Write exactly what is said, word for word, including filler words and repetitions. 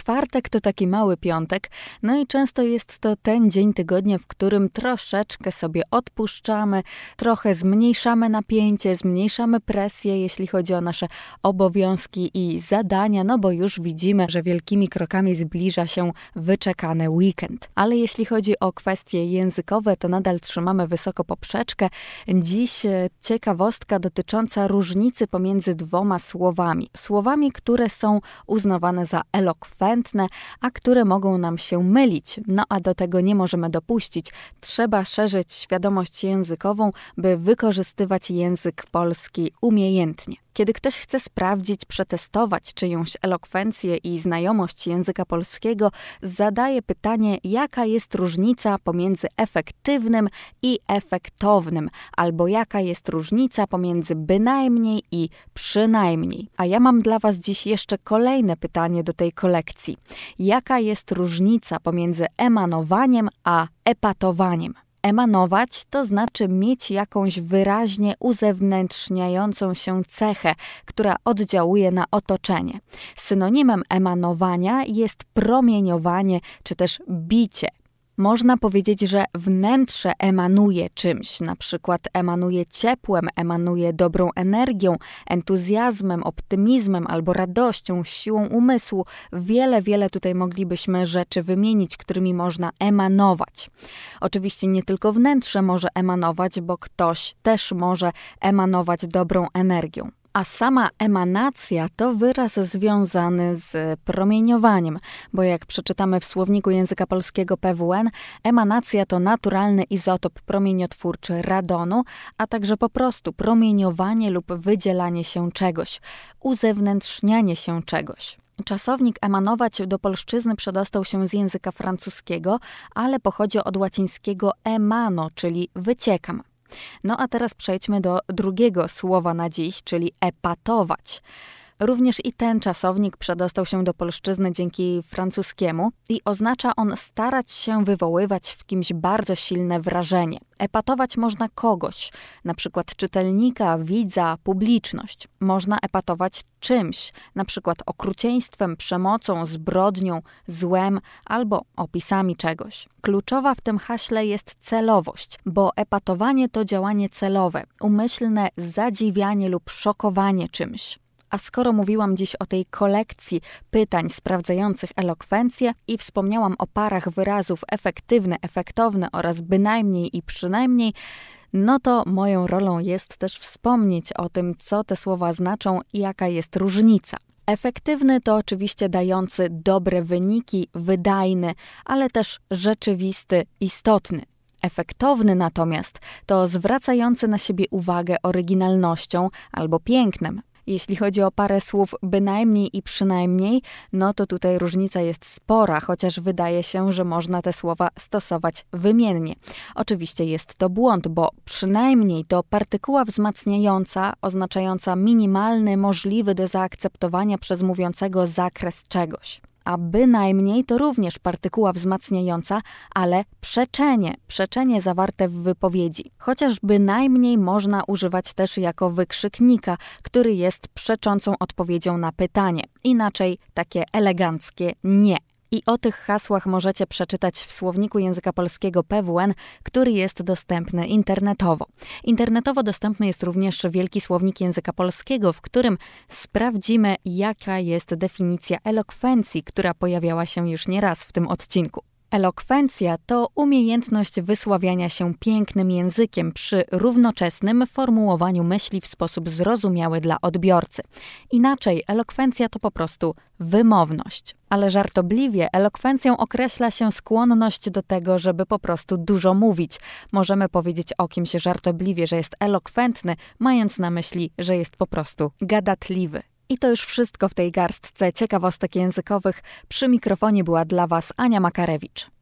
Czwartek to taki mały piątek, no i często jest to ten dzień tygodnia, w którym troszeczkę sobie odpuszczamy, trochę zmniejszamy napięcie, zmniejszamy presję, jeśli chodzi o nasze obowiązki i zadania, no bo już widzimy, że wielkimi krokami zbliża się wyczekany weekend. Ale jeśli chodzi o kwestie językowe, to nadal trzymamy wysoko poprzeczkę. Dziś ciekawostka dotycząca różnicy pomiędzy dwoma słowami. Słowami, które są uznawane za elokwentne, a które mogą nam się mylić. No a do tego nie możemy dopuścić. Trzeba szerzyć świadomość językową, by wykorzystywać język polski umiejętnie. Kiedy ktoś chce sprawdzić, przetestować czyjąś elokwencję i znajomość języka polskiego, zadaje pytanie, jaka jest różnica pomiędzy efektywnym i efektownym, albo jaka jest różnica pomiędzy bynajmniej i przynajmniej. A ja mam dla Was dziś jeszcze kolejne pytanie do tej kolekcji. Jaka jest różnica pomiędzy emanowaniem a epatowaniem? Emanować to znaczy mieć jakąś wyraźnie uzewnętrzniającą się cechę, która oddziałuje na otoczenie. Synonimem emanowania jest promieniowanie czy też bicie. Można powiedzieć, że wnętrze emanuje czymś, na przykład emanuje ciepłem, emanuje dobrą energią, entuzjazmem, optymizmem albo radością, siłą umysłu. Wiele, wiele tutaj moglibyśmy rzeczy wymienić, którymi można emanować. Oczywiście nie tylko wnętrze może emanować, bo ktoś też może emanować dobrą energią. A sama emanacja to wyraz związany z promieniowaniem, bo jak przeczytamy w słowniku języka polskiego P W N, emanacja to naturalny izotop promieniotwórczy radonu, a także po prostu promieniowanie lub wydzielanie się czegoś, uzewnętrznianie się czegoś. Czasownik emanować do polszczyzny przedostał się z języka francuskiego, ale pochodzi od łacińskiego emano, czyli wyciekam. No a teraz przejdźmy do drugiego słowa na dziś, czyli epatować. Również i ten czasownik przedostał się do polszczyzny dzięki francuskiemu i oznacza on starać się wywoływać w kimś bardzo silne wrażenie. Epatować można kogoś, na przykład czytelnika, widza, publiczność. Można epatować czymś, na przykład okrucieństwem, przemocą, zbrodnią, złem albo opisami czegoś. Kluczowa w tym haśle jest celowość, bo epatowanie to działanie celowe, umyślne zadziwianie lub szokowanie czymś. A skoro mówiłam dziś o tej kolekcji pytań sprawdzających elokwencję i wspomniałam o parach wyrazów efektywny, efektowny oraz bynajmniej i przynajmniej, no to moją rolą jest też wspomnieć o tym, co te słowa znaczą i jaka jest różnica. Efektywny to oczywiście dający dobre wyniki, wydajny, ale też rzeczywisty, istotny. Efektowny natomiast to zwracający na siebie uwagę oryginalnością albo pięknem. Jeśli chodzi o parę słów bynajmniej i przynajmniej, no to tutaj różnica jest spora, chociaż wydaje się, że można te słowa stosować wymiennie. Oczywiście jest to błąd, bo przynajmniej to partykuła wzmacniająca, oznaczająca minimalny, możliwy do zaakceptowania przez mówiącego zakres czegoś. A bynajmniej to również partykuła wzmacniająca, ale przeczenie, przeczenie zawarte w wypowiedzi. Chociaż bynajmniej można używać też jako wykrzyknika, który jest przeczącą odpowiedzią na pytanie. Inaczej takie eleganckie nie. I o tych hasłach możecie przeczytać w słowniku języka polskiego P W N, który jest dostępny internetowo. Internetowo dostępny jest również wielki słownik języka polskiego, w którym sprawdzimy, jaka jest definicja elokwencji, która pojawiała się już nieraz w tym odcinku. Elokwencja to umiejętność wysławiania się pięknym językiem przy równoczesnym formułowaniu myśli w sposób zrozumiały dla odbiorcy. Inaczej, elokwencja to po prostu wymowność. Ale żartobliwie elokwencją określa się skłonność do tego, żeby po prostu dużo mówić. Możemy powiedzieć o kimś żartobliwie, że jest elokwentny, mając na myśli, że jest po prostu gadatliwy. I to już wszystko w tej garstce ciekawostek językowych. Przy mikrofonie była dla Was Ania Makarewicz.